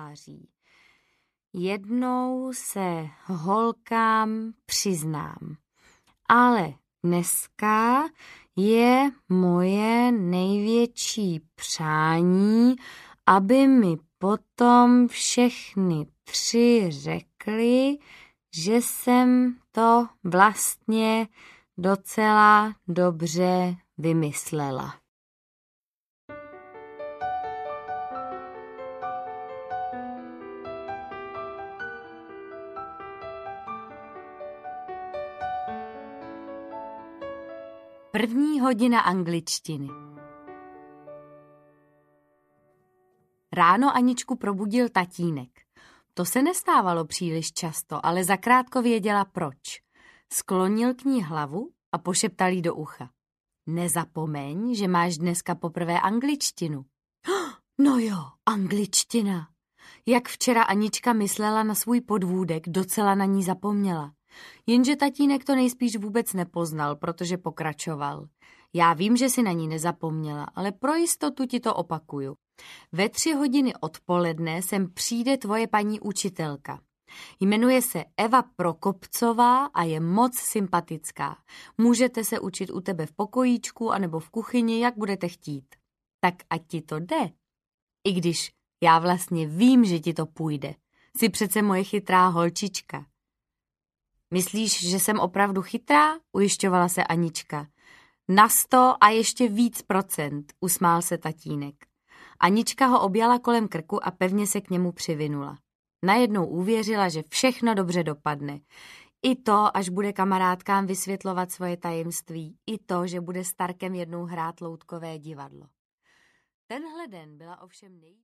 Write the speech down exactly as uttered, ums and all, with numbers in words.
tváří. Jednou se holkám přiznám, ale dneska je moje největší přání, aby mi potom všechny tři řekli, že jsem to vlastně docela dobře vymyslela. První hodina angličtiny. Ráno Aničku probudil tatínek. To se nestávalo příliš často, ale zakrátko věděla proč. Sklonil k ní hlavu a pošeptal jí do ucha. Nezapomeň, že máš dneska poprvé angličtinu. No jo, angličtina. Jak včera Anička myslela na svůj podvůdek, docela na ní zapomněla. Jenže tatínek to nejspíš vůbec nepoznal, protože pokračoval. Já vím, že si na ní nezapomněla, ale pro jistotu ti to opakuju. Ve tři hodiny odpoledne sem přijde tvoje paní učitelka. Jmenuje se Eva Prokopcová a je moc sympatická. Můžete se učit u tebe v pokojíčku anebo v kuchyni, jak budete chtít. Tak ať ti to jde. I když já vlastně vím, že ti to půjde. Jsi přece moje chytrá holčička. Myslíš, že jsem opravdu chytrá? Ujišťovala se Anička. Na sto a ještě víc procent, usmál se tatínek. Anička ho objala kolem krku a pevně se k němu přivinula. Najednou uvěřila, že všechno dobře dopadne. I to, až bude kamarádkám vysvětlovat svoje tajemství. I to, že bude s Tarkem jednou hrát loutkové divadlo. Tenhle den byla ovšem nej...